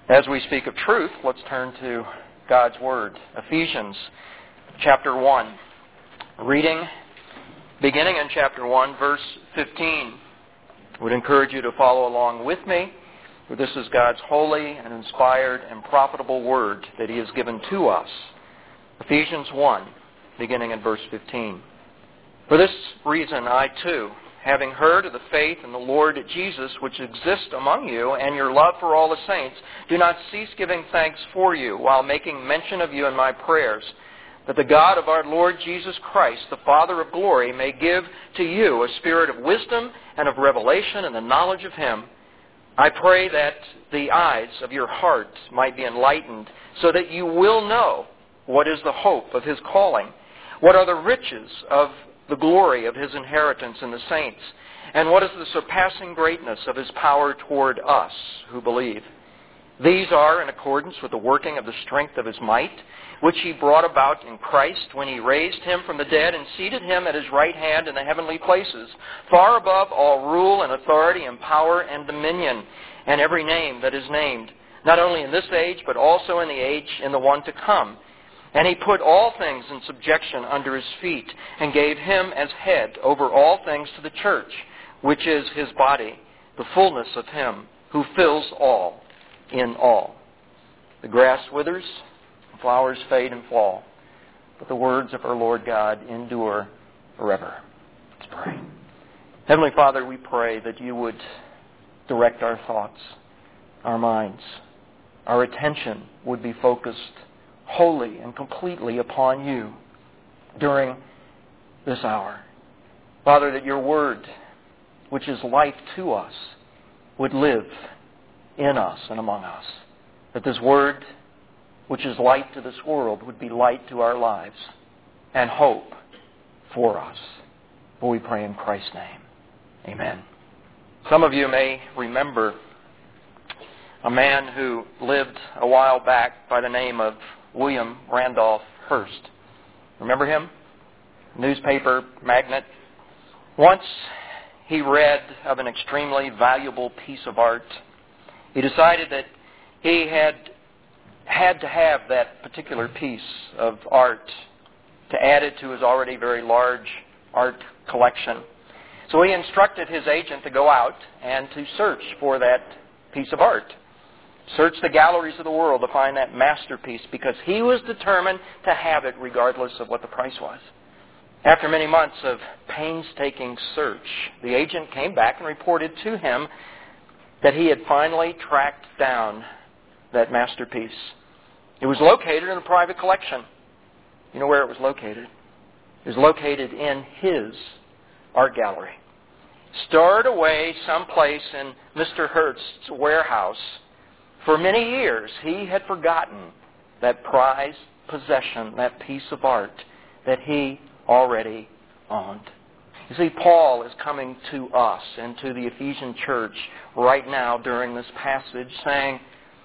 As we speak of truth, let's turn to God's Word. Ephesians chapter 1. Reading, beginning in chapter 1, verse 15. I would encourage you to follow along with me, for this is God's holy and inspired and profitable Word that He has given to us. Ephesians 1, beginning in verse 15. For this reason I too, having heard of the faith in the Lord Jesus which exists among you, and your love for all the saints, do not cease giving thanks for you, while making mention of you in my prayers, that the God of our Lord Jesus Christ, the Father of glory, may give to you a spirit of wisdom and of revelation and the knowledge of Him. I pray that the eyes of your heart might be enlightened, so that you will know what is the hope of His calling, what are the riches of the glory of His inheritance in the saints, and what is the surpassing greatness of His power toward us who believe. These are in accordance with the working of the strength of His might, which He brought about in Christ when He raised Him from the dead and seated Him at His right hand in the heavenly places, far above all rule and authority and power and dominion, and every name that is named, not only in this age, but also in the age in the one to come. And He put all things in subjection under His feet, and gave Him as head over all things to the church, which is His body, the fullness of Him who fills all in all. The grass withers, the flowers fade and fall, but the words of our Lord God endure forever. Let's pray. Heavenly Father, we pray that You would direct our thoughts, our minds. Our attention would be focused wholly and completely upon You during this hour. Father, that Your Word, which is life to us, would live in us and among us. That this Word, which is light to this world, would be light to our lives and hope for us. For we pray in Christ's name. Amen. Some of you may remember a man who lived a while back by the name of William Randolph Hearst. Remember him? Newspaper magnate. Once he read of an extremely valuable piece of art. He decided that he had to have that particular piece of art to add it to his already very large art collection. So he instructed his agent to go out and to search for that piece of art. Search the galleries of the world to find that masterpiece, because he was determined to have it regardless of what the price was. After many months of painstaking search, the agent came back and reported to him that he had finally tracked down that masterpiece. It was located in a private collection. You know where it was located? It was located in his art gallery. Stored away someplace in Mr. Hearst's warehouse. For many years, he had forgotten that prized possession, that piece of art that he already owned. You see, Paul is coming to us and to the Ephesian church right now during this passage saying,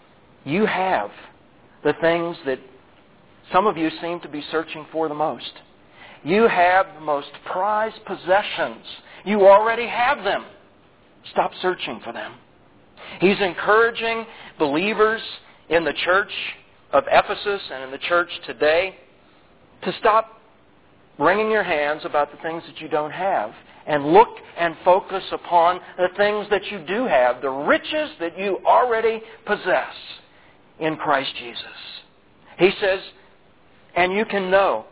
you have the things that some of you seem to be searching for the most. You have the most prized possessions. You already have them. Stop searching for them. He's encouraging believers in the church of Ephesus and in the church today to stop wringing your hands about the things that you don't have and look and focus upon the things that you do have, the riches that you already possess in Christ Jesus. He says, and you can know.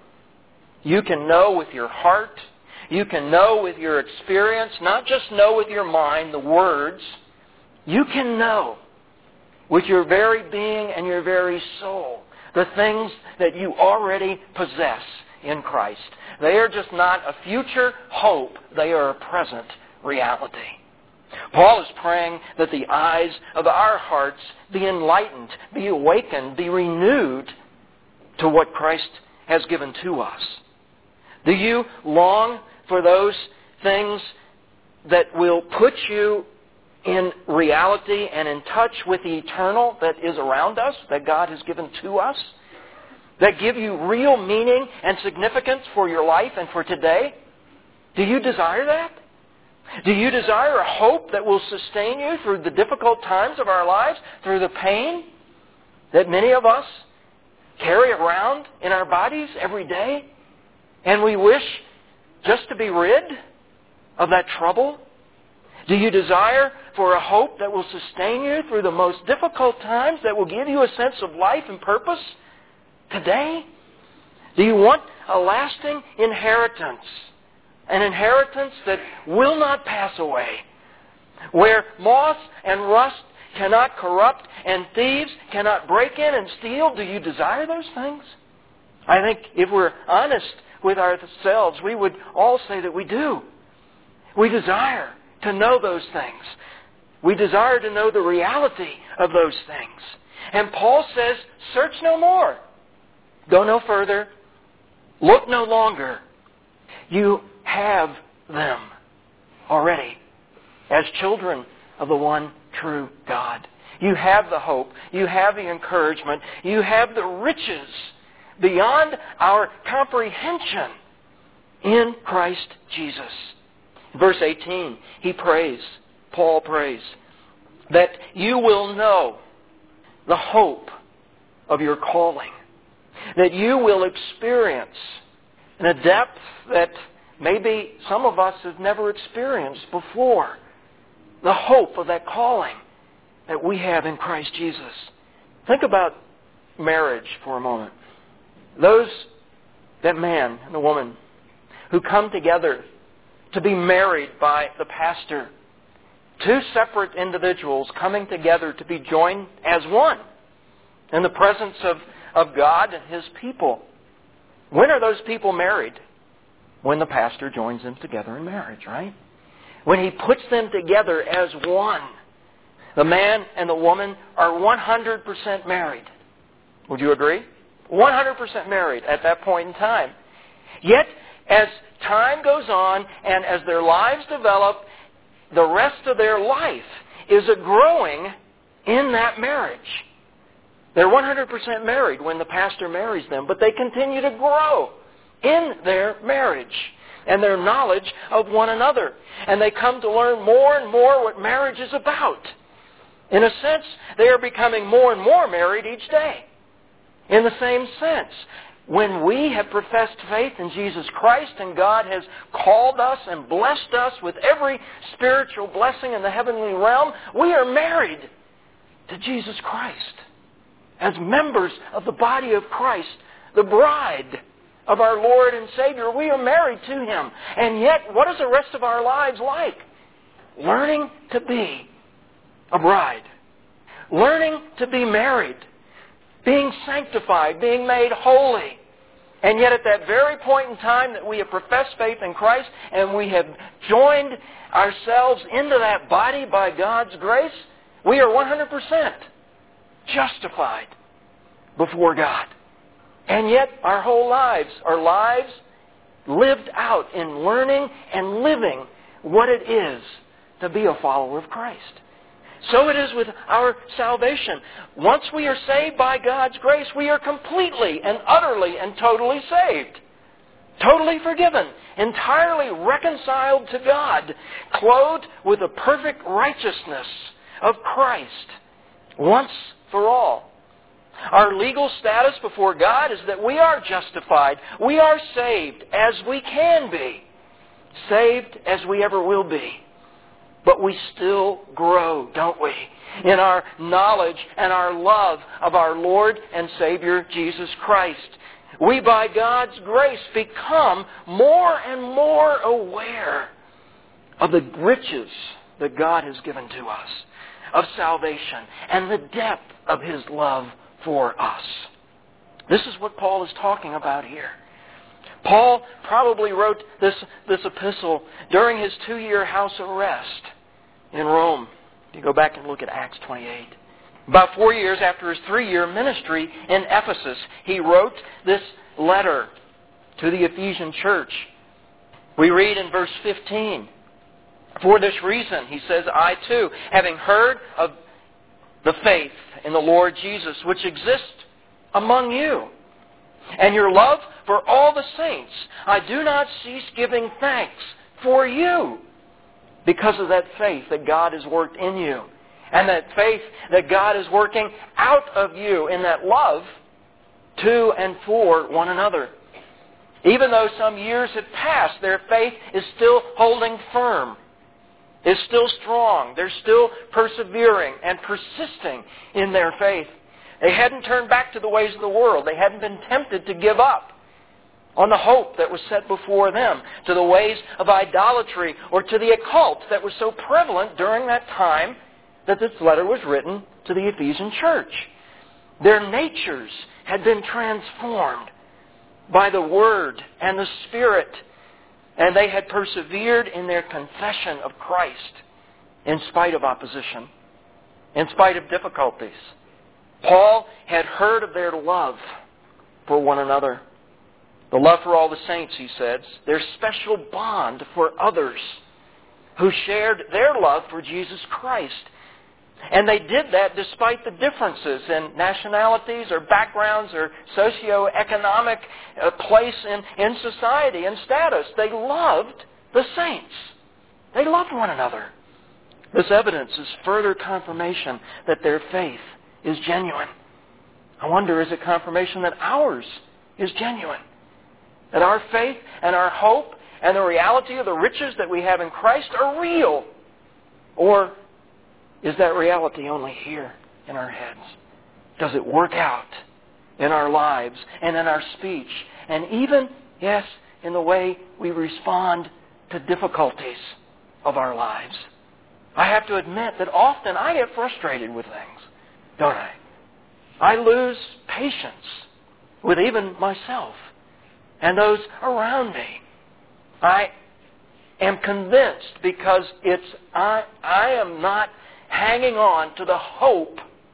You can know with your heart. You can know with your experience, not just know with your mind the words. You can know with your very being and your very soul the things that you already possess in Christ. They are just not a future hope. They are a present reality. Paul is praying that the eyes of our hearts be enlightened, be awakened, be renewed to what Christ has given to us. Do you long for those things that will put you in reality and in touch with the eternal that is around us, that God has given to us, that give you real meaning and significance for your life and for today? Do you desire that? Do you desire a hope that will sustain you through the difficult times of our lives, through the pain? that many of us carry around in our bodies every day, and we wish just to be rid of that trouble? Do you desire for a hope that will sustain you through the most difficult times, that will give you a sense of life and purpose today? Do you want a lasting inheritance, an inheritance that will not pass away, where moth and rust cannot corrupt and thieves cannot break in and steal? Do you desire those things? I think if we're honest with ourselves, we would all say that we do. We desire to know those things. We desire to know the reality of those things. And Paul says, search no more. Go no further. Look no longer. You have them already as children of the one true God. You have the hope. You have the encouragement. You have the riches beyond our comprehension in Christ Jesus. Verse 18, Paul prays, that you will know the hope of your calling, that you will experience in a depth that maybe some of us have never experienced before, the hope of that calling that we have in Christ Jesus. Think about marriage for a moment. That man and the woman who come together to be married by the pastor. Two separate individuals coming together to be joined as one in the presence of God and His people. When are those people married? When the pastor joins them together in marriage, right? When he puts them together as one. The man and the woman are 100% married. Would you agree? 100% married at that point in time. Yet, as time goes on and as their lives develop, the rest of their life is a growing in that marriage. They're 100% married when the pastor marries them, but they continue to grow in their marriage and their knowledge of one another. And they come to learn more and more what marriage is about. In a sense, they are becoming more and more married each day. In the same sense, when we have professed faith in Jesus Christ and God has called us and blessed us with every spiritual blessing in the heavenly realm, we are married to Jesus Christ. As members of the body of Christ, the bride of our Lord and Savior, we are married to Him. And yet, what is the rest of our lives like? Learning to be a bride. Learning to be married. Being sanctified, being made holy. And yet at that very point in time that we have professed faith in Christ and we have joined ourselves into that body by God's grace, we are 100% justified before God. And yet our whole lives are lives lived out in learning and living what it is to be a follower of Christ. So it is with our salvation. Once we are saved by God's grace, we are completely and utterly and totally saved. Totally forgiven. Entirely reconciled to God. Clothed with the perfect righteousness of Christ. Once for all. Our legal status before God is that we are justified. We are saved as we can be. Saved as we ever will be. But we still grow, don't we, in our knowledge and our love of our Lord and Savior Jesus Christ. We, by God's grace, become more and more aware of the riches that God has given to us, of salvation, and the depth of His love for us. This is what Paul is talking about here. Paul probably wrote this epistle during his 2-year house arrest in Rome. You go back and look at Acts 28. About 4 years after his 3-year ministry in Ephesus, he wrote this letter to the Ephesian church. We read in verse 15, "For this reason," he says, "I too, having heard of the faith in the Lord Jesus, which exists among you, and your love for all the saints, I do not cease giving thanks for you, because of that faith that God has worked in you And that faith that God is working out of you in that love to and for one another. Even though some years have passed, their faith is still holding firm, is still strong. They're still persevering and persisting in their faith. They hadn't turned back to the ways of the world. They hadn't been tempted to give up on the hope that was set before them, to the ways of idolatry or to the occult that was so prevalent during that time that this letter was written to the Ephesian church. Their natures had been transformed by the Word and the Spirit, and they had persevered in their confession of Christ in spite of opposition, in spite of difficulties. Paul had heard of their love for one another. The love for all the saints, he says, their special bond for others who shared their love for Jesus Christ. And they did that despite the differences in nationalities or backgrounds or socioeconomic place in society and status. They loved the saints. They loved one another. This evidence is further confirmation that their faith is genuine. I wonder, is it confirmation that ours is genuine? That our faith and our hope and the reality of the riches that we have in Christ are real? Or is that reality only here in our heads? Does it work out in our lives and in our speech and even, yes, in the way we respond to difficulties of our lives? I have to admit that often I get frustrated with things, don't I? I lose patience with even myself and those around me. I am convinced because I am not hanging on to the hope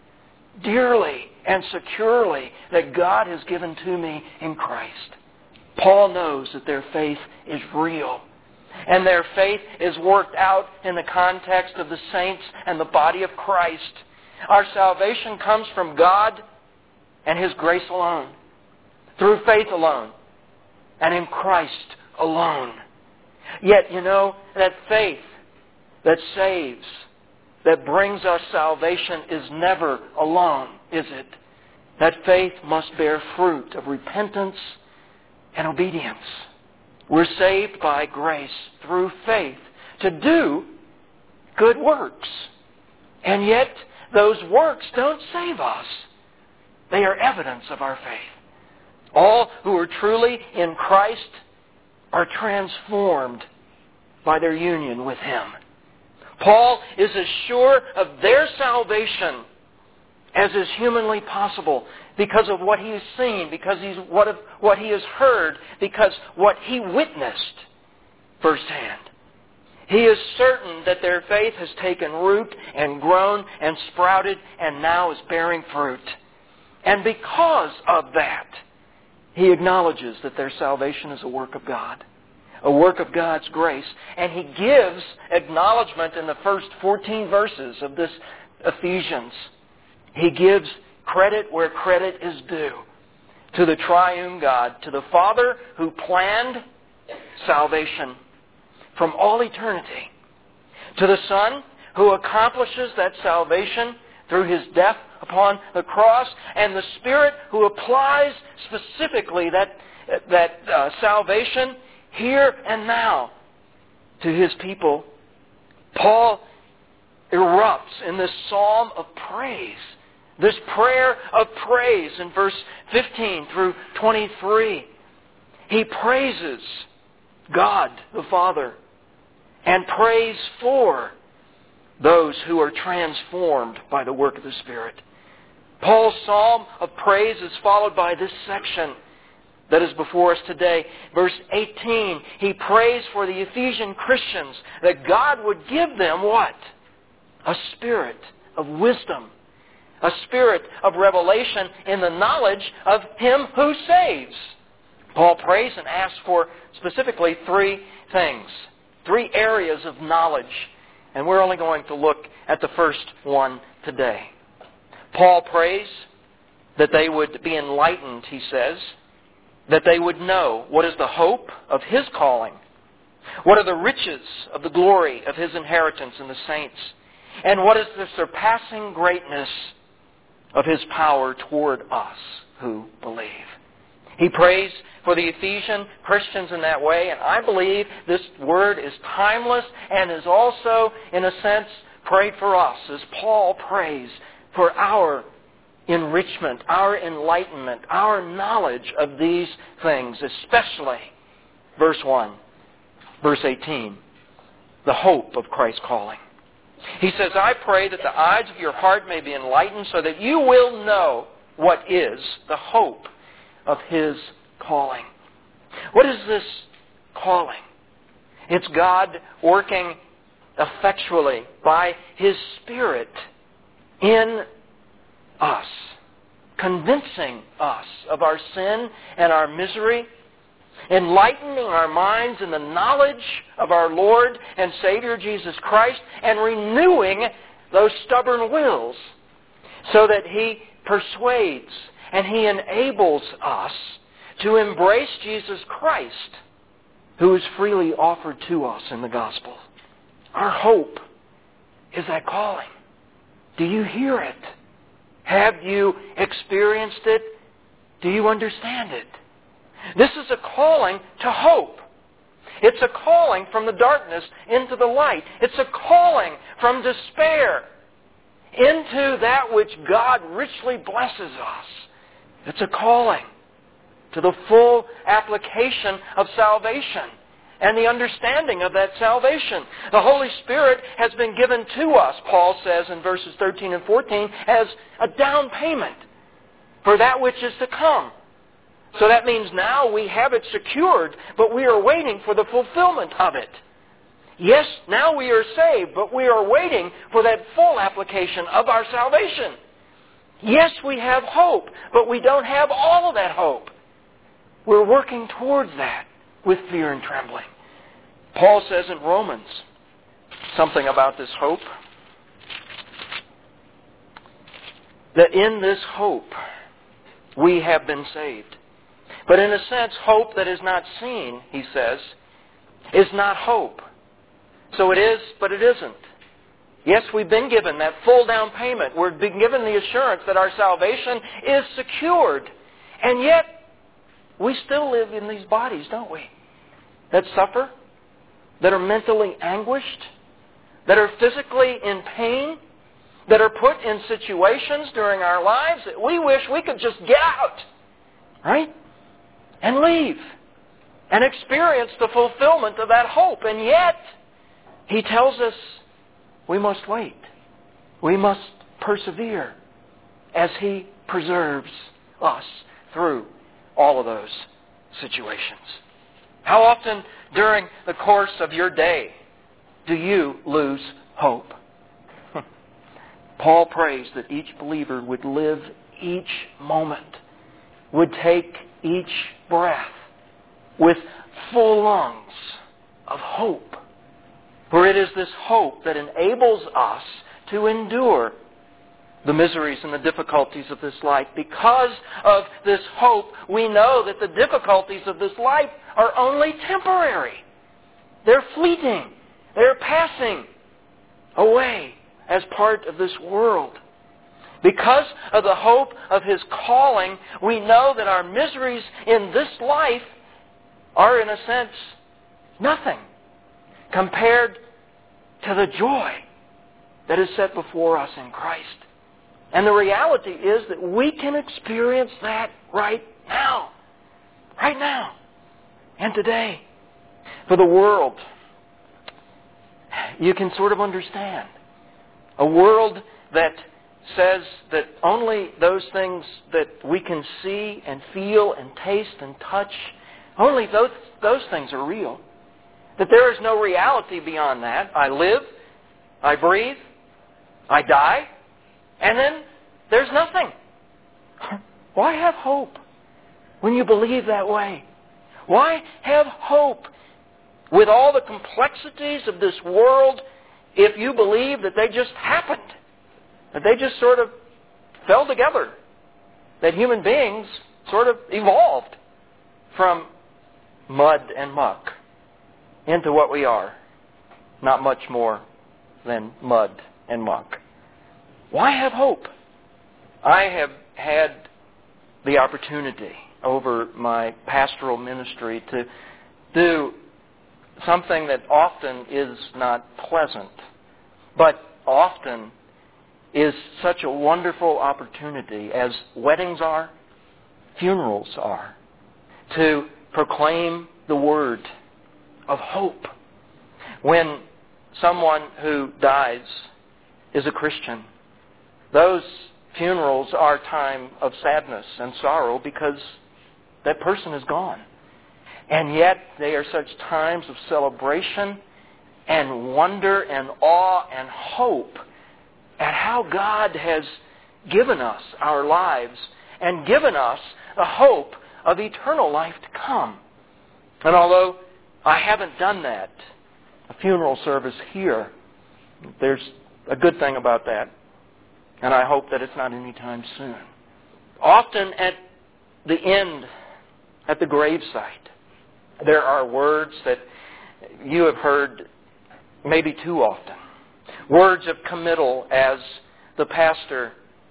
dearly and securely that God has given to me in Christ. Paul knows that their faith is real. And their faith is worked out in the context of the saints and the body of Christ. Our salvation comes from God and His grace alone, through faith alone, and in Christ alone. Yet, that faith that saves, that brings us salvation is never alone, is it? That faith must bear fruit of repentance and obedience. We're saved by grace through faith to do good works. And yet, those works don't save us. They are evidence of our faith. All who are truly in Christ are transformed by their union with Him. Paul is as sure of their salvation as is humanly possible because of what he has seen, because what he has heard, because what he witnessed firsthand. He is certain that their faith has taken root and grown and sprouted and now is bearing fruit. And because of that, he acknowledges that their salvation is a work of God, a work of God's grace. And he gives acknowledgement in the first 14 verses of this Ephesians. He gives credit where credit is due to the triune God, to the Father who planned salvation from all eternity, to the Son who accomplishes that salvation through His death upon the cross, and the Spirit who applies specifically that salvation here and now to His people. Paul erupts in this psalm of praise, this prayer of praise in verse 15 through 23. He praises God the Father and prays for those who are transformed by the work of the Spirit. Paul's psalm of praise is followed by this section that is before us today. Verse 18, he prays for the Ephesian Christians that God would give them what? A spirit of wisdom, a spirit of revelation in the knowledge of Him who saves. Paul prays and asks for specifically three things, three areas of knowledge. And we're only going to look at the first one today. Paul prays that they would be enlightened, he says, that they would know what is the hope of His calling, what are the riches of the glory of His inheritance in the saints, And what is the surpassing greatness of His power toward us who believe? He prays for the Ephesian Christians in that way, and I believe this word is timeless and is also, in a sense, prayed for us as Paul prays for our enrichment, our enlightenment, our knowledge of these things, especially verse 1, verse 18, the hope of Christ's calling. He says, I pray that the eyes of your heart may be enlightened so that you will know what is the hope of His calling. What is this calling? It's God working effectually by His Spirit in us, convincing us of our sin and our misery, enlightening our minds in the knowledge of our Lord and Savior Jesus Christ, and renewing those stubborn wills so that He persuades and He enables us to embrace Jesus Christ, who is freely offered to us in the gospel. Our hope is that calling. Do you hear it? Have you experienced it? Do you understand it? This is a calling to hope. It's a calling from the darkness into the light. It's a calling from despair into that which God richly blesses us. It's a calling to the full application of salvation and the understanding of that salvation. The Holy Spirit has been given to us, Paul says in verses 13 and 14, as a down payment for that which is to come. So that means now we have it secured, but we are waiting for the fulfillment of it. Yes, now we are saved, but we are waiting for that full application of our salvation. Yes, we have hope, but we don't have all of that hope. We're working towards that with fear and trembling. Paul says in Romans something about this hope, that in this hope we have been saved. But in a sense, hope that is not seen, he says, is not hope. So it is, but it isn't. Yes, we've been given that full down payment. We've been given the assurance that our salvation is secured. And yet, we still live in these bodies, don't we? That suffer, that are mentally anguished, that are physically in pain, that are put in situations during our lives that we wish we could just get out, right? And leave and experience the fulfillment of that hope. And yet, he tells us we must wait. We must persevere as He preserves us through all of those situations. How often during the course of your day do you lose hope? Paul prays that each believer would live each moment, would take each breath with full lungs of hope. For it is this hope that enables us to endure the miseries and the difficulties of this life. Because of this hope, we know that the difficulties of this life are only temporary. They're fleeting. They're passing away as part of this world. Because of the hope of His calling, we know that our miseries in this life are, in a sense, nothing compared to the joy that is set before us in Christ. And the reality is that we can experience that right now. Right now. And today. For the world, you can sort of understand. A world that says that only those things that we can see and feel and taste and touch, only those things are real. That there is no reality beyond that. I live, I breathe, I die, and then there's nothing. Why have hope when you believe that way? Why have hope with all the complexities of this world if you believe that they just happened? That they just sort of fell together? That human beings sort of evolved from mud and muck into what we are. Not much more than mud and muck. Why have hope? I have had the opportunity over my pastoral ministry to do something that often is not pleasant, but often is such a wonderful opportunity, as weddings are, funerals are, to proclaim the word of hope. When someone who dies is a Christian, those funerals are a time of sadness and sorrow because that person is gone. And yet they are such times of celebration and wonder and awe and hope at how God has given us our lives and given us the hope of eternal life to come. And although I haven't done that, a funeral service here, there's a good thing about that. And I hope that it's not anytime soon. Often at the end, at the gravesite, there are words that you have heard maybe too often. Words of committal as the pastor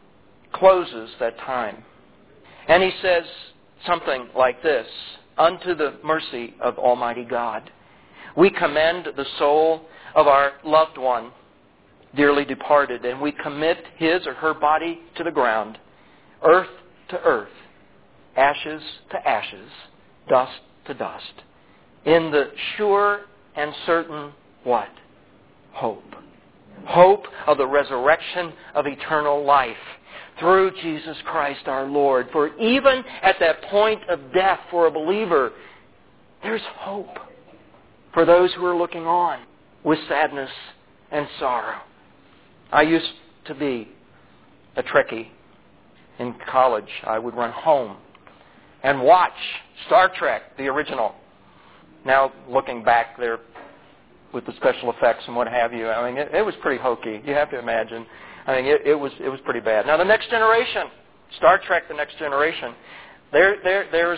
closes that time. And he says something like this: "Unto the mercy of Almighty God, we commend the soul of our loved one, dearly departed, and we commit his or her body to the ground, earth to earth, ashes to ashes, dust to dust, in the sure and certain," what? Hope. Hope of the resurrection of eternal life through Jesus Christ our Lord. For even at that point of death for a believer, there's hope for those who are looking on with sadness and sorrow. I used to be a Trekkie. In college, I would run home and watch Star Trek, the original. Now, looking back there with the special effects and what have you, I mean, it was pretty hokey. You have to imagine. I mean, it was pretty bad. Now, The Next Generation, Star Trek: The Next Generation, there's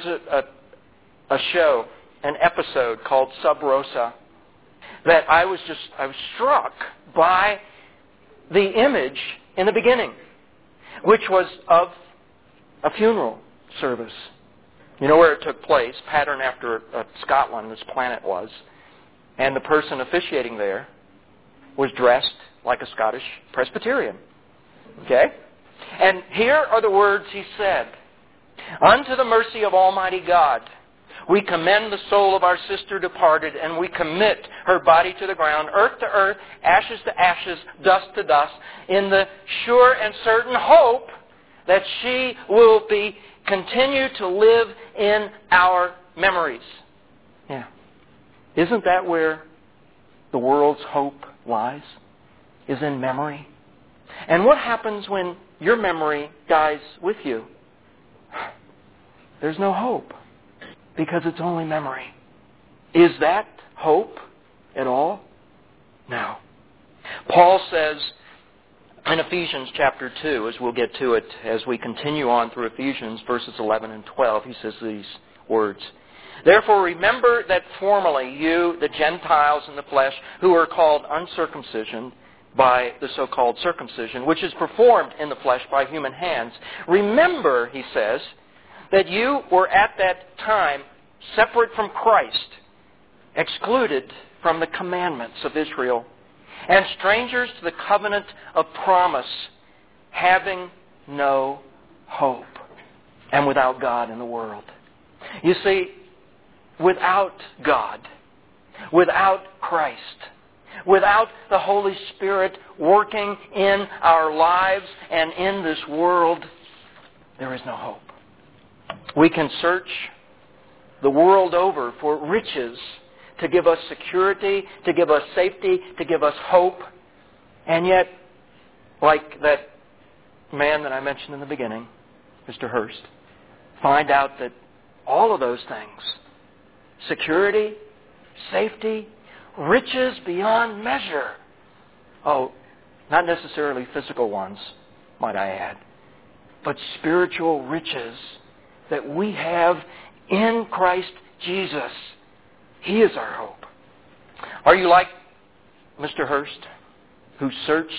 a show, an episode called Sub Rosa, that I was struck by the image in the beginning, which was of a funeral service. You know where it took place, patterned after Scotland, this planet was. And the person officiating there was dressed like a Scottish Presbyterian. Okay? And here are the words he said: "Unto the mercy of Almighty God, we commend the soul of our sister departed, and we commit her body to the ground, earth to earth, ashes to ashes, dust to dust, in the sure and certain hope that she will continue to live in our memories." Yeah. Isn't that where the world's hope lies? Is in memory. And what happens when your memory dies with you? There's no hope, because it's only memory. Is that hope at all? No. Paul says in Ephesians chapter 2, as we'll get to it as we continue on through Ephesians verses 11 and 12, he says these words: "Therefore remember that formerly you, the Gentiles in the flesh, who are called uncircumcision by the so-called circumcision, which is performed in the flesh by human hands. Remember," he says, "that you were at that time separate from Christ, excluded from the commandments of Israel, and strangers to the covenant of promise, having no hope, and without God in the world." You see, without God, without Christ, without the Holy Spirit working in our lives and in this world, there is no hope. We can search the world over for riches to give us security, to give us safety, to give us hope. And yet, like that man that I mentioned in the beginning, Mr. Hurst, find out that all of those things, security, safety, riches beyond measure. Oh, not necessarily physical ones, might I add, but spiritual riches that we have in Christ Jesus. He is our hope. Are you like Mr. Hurst, who searched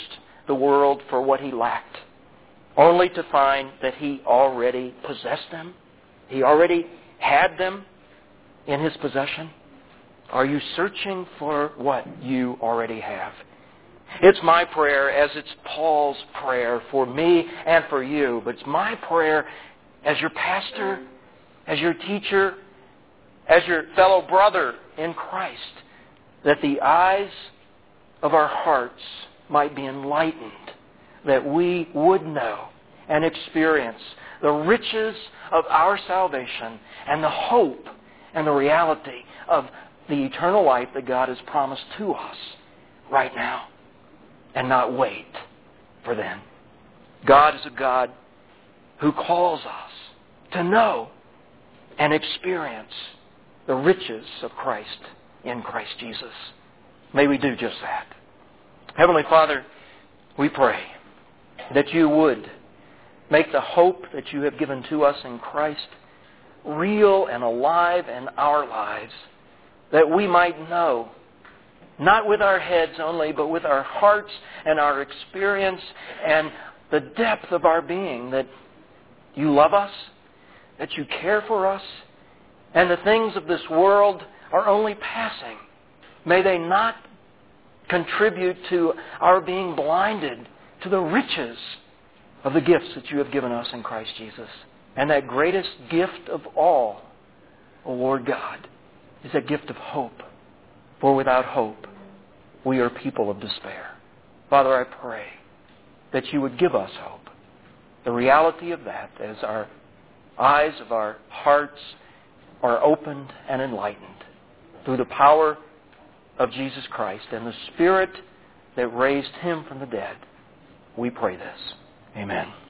the world for what he lacked, only to find that he already possessed them? He already had them in his possession? Are you searching for what you already have? It's my prayer, as it's Paul's prayer for me and for you, but it's my prayer as your pastor, as your teacher, as your fellow brother in Christ, that the eyes of our hearts might be enlightened, that we would know and experience the riches of our salvation and the hope and the reality of the eternal life that God has promised to us right now, and not wait for then. God is a God who calls us to know and experience the riches of Christ in Christ Jesus. May we do just that. Heavenly Father, we pray that you would make the hope that you have given to us in Christ real and alive in our lives, that we might know, not with our heads only, but with our hearts and our experience and the depth of our being, that you love us, that you care for us, and the things of this world are only passing. May they not contribute to our being blinded to the riches of the gifts that you have given us in Christ Jesus. And that greatest gift of all, O Lord God, is a gift of hope. For without hope, we are people of despair. Father, I pray that you would give us hope. The reality of that as our eyes of our hearts are opened and enlightened through the power of Jesus Christ and the Spirit that raised him from the dead. We pray this. Amen.